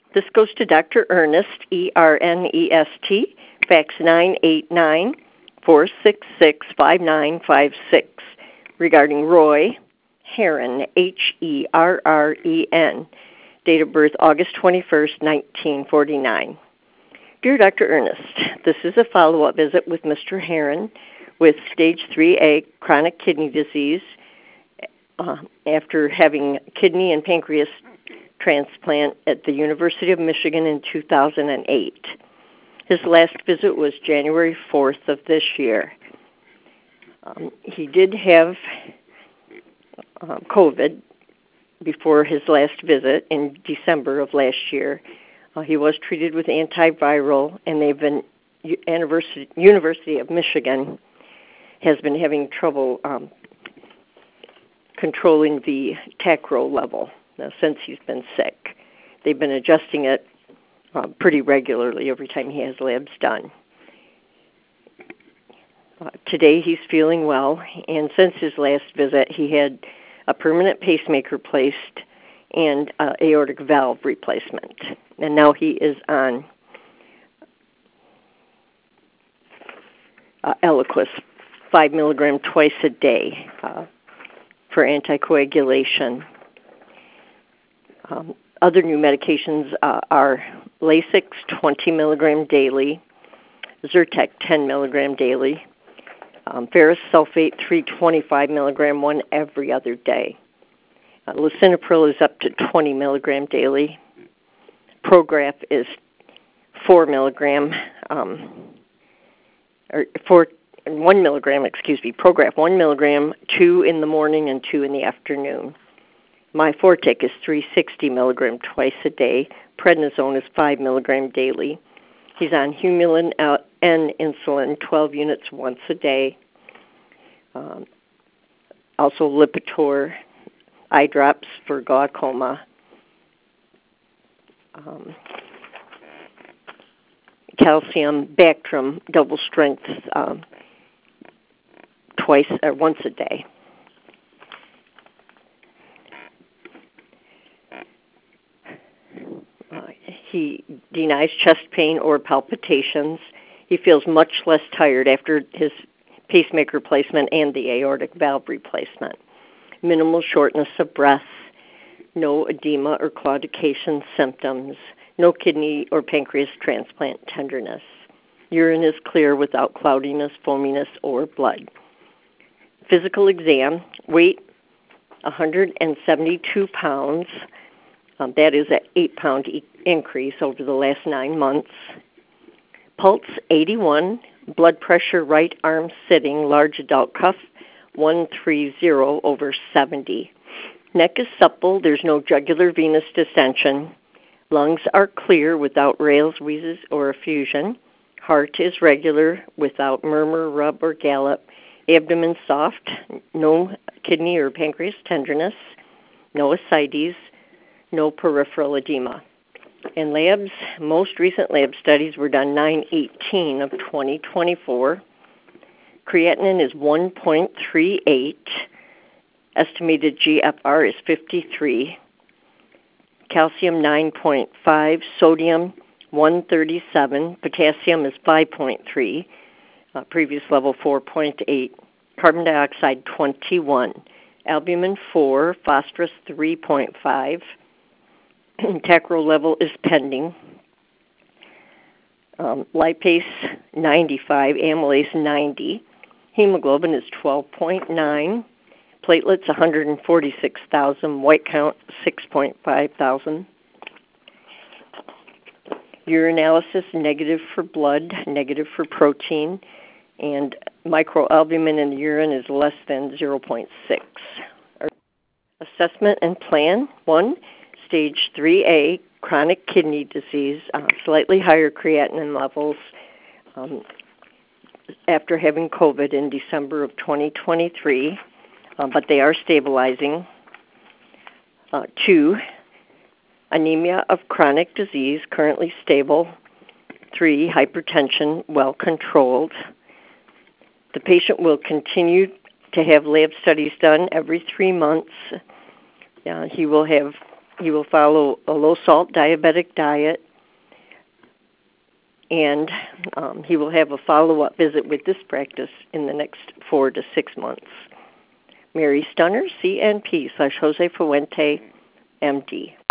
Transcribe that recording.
This goes to Dr. Ernest, E-R-N-E-S-T, fax 989-466-5956, regarding Roy Herren, Herren, date of birth August 21st, 1949. Dear Dr. Ernest, this is a follow-up visit with Mr. Herren with stage 3A chronic kidney disease after having kidney and pancreas transplant at the University of Michigan in 2008. His last visit was January 4th of this year. He did have COVID before his last visit in December of last year. He was treated with antiviral, and University of Michigan has been having trouble controlling the TACRO level since he's been sick. They've been adjusting it pretty regularly every time he has labs done. Today he's feeling well, and since his last visit he had a permanent pacemaker placed and aortic valve replacement. And now he is on Eliquis, 5 milligram twice a day for anticoagulation. Other new medications are Lasix, 20 milligram daily, Zyrtec, 10 milligram daily, ferrous sulfate, 325 milligram, one every other day. Lisinopril is up to 20 milligram daily. Prograf is 4 milligram, 1 milligram, Prograf 1 milligram, 2 in the morning and 2 in the afternoon. Myfortic is 360 milligram twice a day. Prednisone is 5 milligram daily. He's on Humulin and insulin, 12 units once a day. Also Lipitor, eye drops for glaucoma. Calcium, Bactrim, double strength, once a day. He denies chest pain or palpitations. He feels much less tired after his pacemaker replacement and the aortic valve replacement. Minimal shortness of breath, no edema or claudication symptoms, no kidney or pancreas transplant tenderness. Urine is clear without cloudiness, foaminess, or blood. Physical exam, weight 172 pounds. That is an 8-pound increase over the last 9 months. Pulse 81, blood pressure right arm sitting, large adult cuff 130/70. Neck is supple, there's no jugular venous distension. Lungs are clear without rales, wheezes, or effusion. Heart is regular without murmur, rub, or gallop. Abdomen soft, no kidney or pancreas tenderness, no ascites, no peripheral edema. And labs, most recent lab studies were done 9/18 of 2024. Creatinine is 1.38. Estimated GFR is 53. Calcium 9.5. Sodium 137. Potassium is 5.3. Previous level 4.8. Carbon dioxide 21. Albumin 4. Phosphorus 3.5. TACRO level is pending. Lipase 95, amylase 90. Hemoglobin is 12.9. Platelets 146,000. White count 6.5 thousand. Urinalysis negative for blood, negative for protein, and microalbumin in the urine is less than 0.6. Assessment and plan. 1. Stage 3A, chronic kidney disease, slightly higher creatinine levels after having COVID in December of 2023, but they are stabilizing. 2, anemia of chronic disease, currently stable. 3, hypertension, well controlled. The patient will continue to have lab studies done every 3 months. He will have He will follow a low-salt diabetic diet, and he will have a follow-up visit with this practice in the next 4 to 6 months. Mary Stunner, CNP /Jose Fuente, MD.